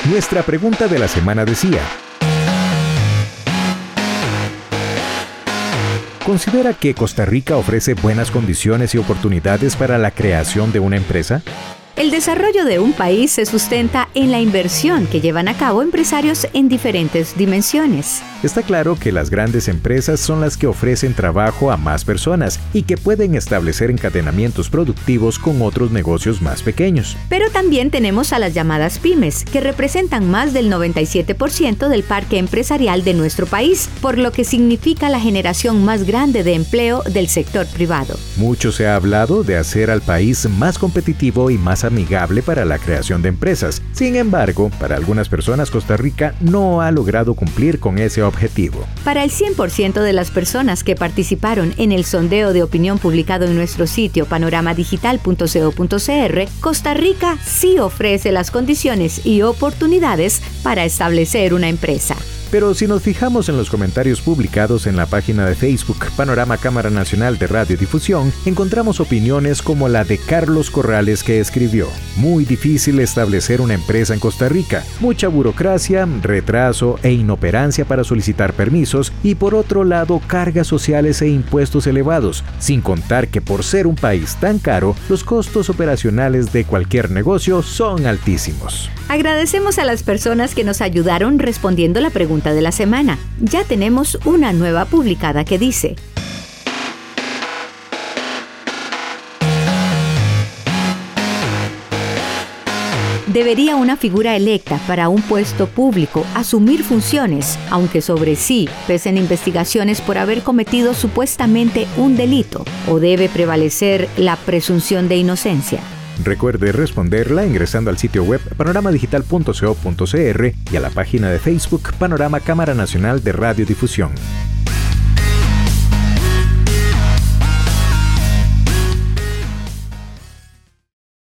Nuestra pregunta de la semana decía: ¿considera que Costa Rica ofrece buenas condiciones y oportunidades para la creación de una empresa? El desarrollo de un país se sustenta en la inversión que llevan a cabo empresarios en diferentes dimensiones. Está claro que las grandes empresas son las que ofrecen trabajo a más personas y que pueden establecer encadenamientos productivos con otros negocios más pequeños. Pero también tenemos a las llamadas pymes, que representan más del 97% del parque empresarial de nuestro país, por lo que significa la generación más grande de empleo del sector privado. Mucho se ha hablado de hacer al país más competitivo y más amigable para la creación de empresas. Sin embargo, para algunas personas Costa Rica no ha logrado cumplir con ese objetivo. Para el 100% de las personas que participaron en el sondeo de opinión publicado en nuestro sitio panoramadigital.co.cr, Costa Rica sí ofrece las condiciones y oportunidades para establecer una empresa. Pero si nos fijamos en los comentarios publicados en la página de Facebook Panorama Cámara Nacional de Radiodifusión, encontramos opiniones como la de Carlos Corrales, que escribió: muy difícil establecer una empresa en Costa Rica, mucha burocracia, retraso e inoperancia para solicitar permisos y por otro lado cargas sociales e impuestos elevados, sin contar que por ser un país tan caro, los costos operacionales de cualquier negocio son altísimos. Agradecemos a las personas que nos ayudaron respondiendo la pregunta de la semana. Ya tenemos una nueva publicada que dice: ¿debería una figura electa para un puesto público asumir funciones, aunque sobre sí pesen investigaciones por haber cometido supuestamente un delito? ¿O debe prevalecer la presunción de inocencia? Recuerde responderla ingresando al sitio web panoramadigital.co.cr y a la página de Facebook Panorama Cámara Nacional de Radiodifusión.